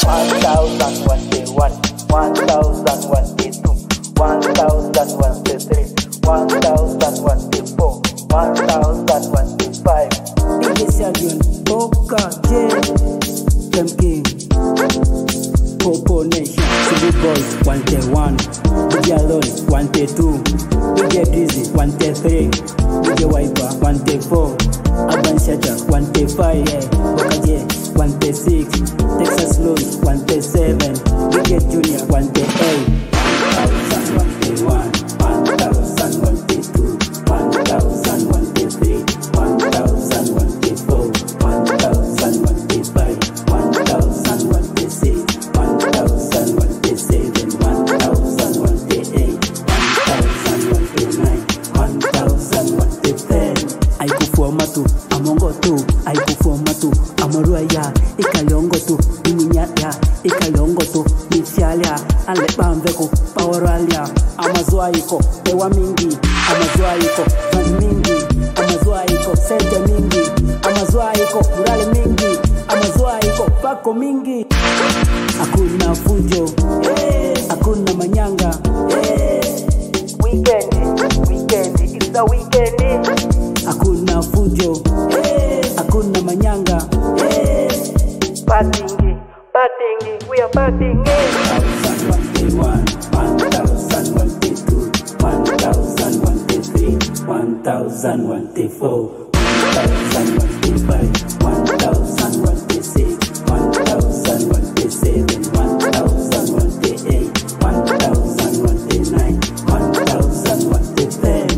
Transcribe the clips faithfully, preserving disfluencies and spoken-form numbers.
one thousand one day one, one thousand one day two, one thousand one day three, one thousand one day four, one thousand one day five. D J Sergeant, Oka, J, Dem King, Popo Nation, City Boys, one day one, D J Alone, one day two, D J Dizzy, one day three, D J Wiper, one day four, Urban Shatter, one day five, Oka J, one day six, Texas Loans, one day seven, D J Junior, one day eight, one thousand one day one, one thousand one day two, one thousand one day three, one thousand one day four, one thousand one day five, one thousand one day six, one thousand one day seven, one thousand one day eight, one thousand one day nine, one thousand one day ten. I go for matu, amongo tu, I go for matu, amoruaya, ikalongo tu, iminyaya, ikalongo tu, mifialia, alepamveko, power Amazoaiko, ewa mingi, Amazoaiko, fan mingi, Amazoaiko, sente mingi, Amazoaiko, murale mingi, Amazoaiko, pako mingi. Hakuna fujo, eh, hakuna manyanga, eh. Weekend, weekend, it's the weekend. Hakuna fujo, eh, hakuna manyanga, eh. Partying, partying, we are partying. one thousand one day one, one thousand one day two, one thousand one day three, one thousand one day four, one thousand one day five, one thousand one day six, one thousand one day seven, one thousand one day eight, one thousand one day nine, one thousand one day ten.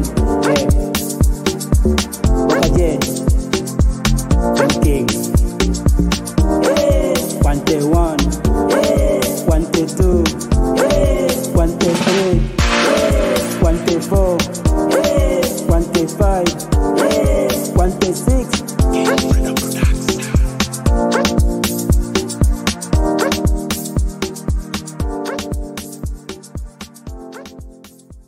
Yeah. King. Hey, one day